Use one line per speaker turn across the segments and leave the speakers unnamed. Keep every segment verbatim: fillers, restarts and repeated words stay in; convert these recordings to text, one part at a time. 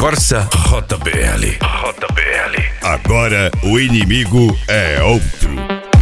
Corsa Rota B L. Rota B L.
Agora o inimigo é outro.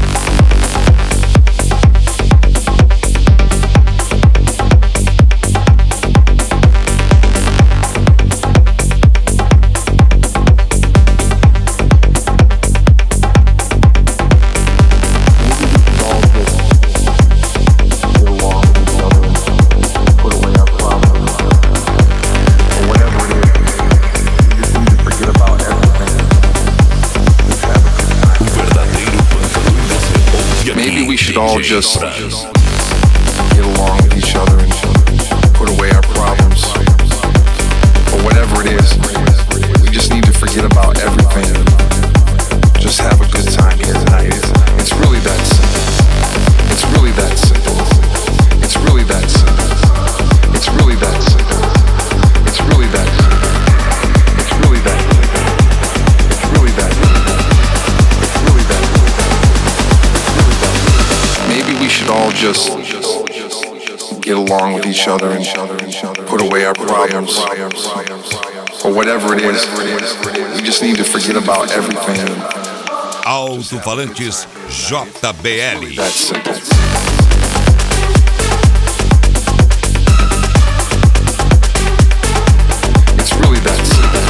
All just get along with each other and put away our problems, or whatever it is. We just need to forget about everything and just have a good time here tonight. It's really that simple. It's really that simple. It's really that simple. It's really that simple. It's really that simple. It's really that simple. It's really that simple. It's really that simple. Maybe we should all just get along with each other and put away our problems, or whatever it is. We just need to forget about everything.
Alto-falantes J B L.
That's simple. It's really that simple.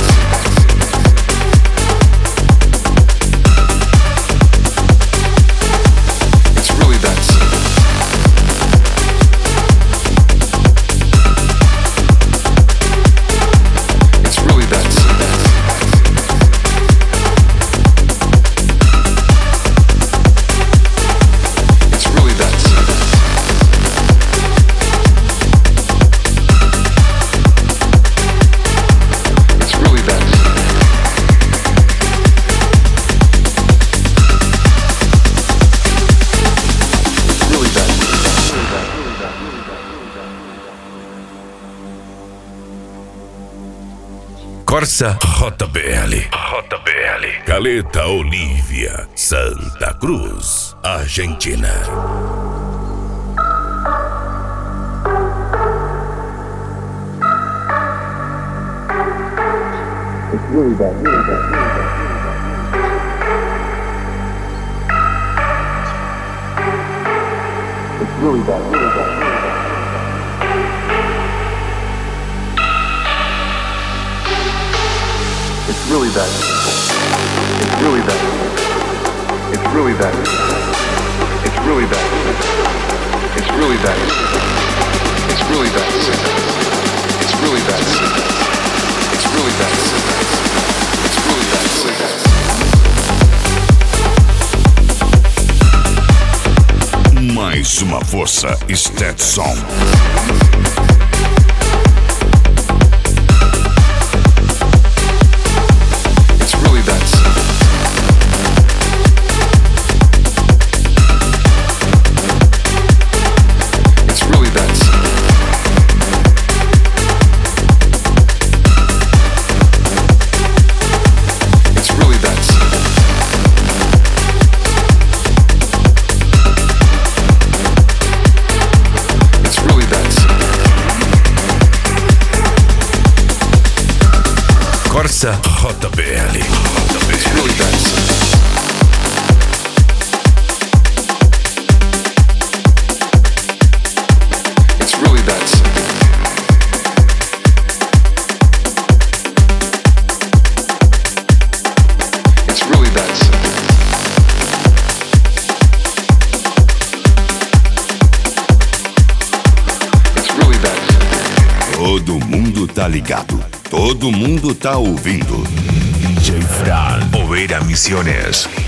Corsa Rota B L. Rota B L.
Caleta Olívia, Santa Cruz, Argentina.
It's really bad, really bad, really bad. It's really bad, really bad. It's really that simple. It's really that simple. It's really that simple. It's really that simple. It's really that simple. It's really that simple. It's really that simple. It's really that simple. It's really that simple.
Mais uma força Stetson.
Corsa Rota B L. Rota B L.
It's really that simple. It's really that simple. It's really that simple. It's really that simple.
Todo mundo tá ligado. Todo mundo tá ouvindo.
D J Fran, Oveira Misiones.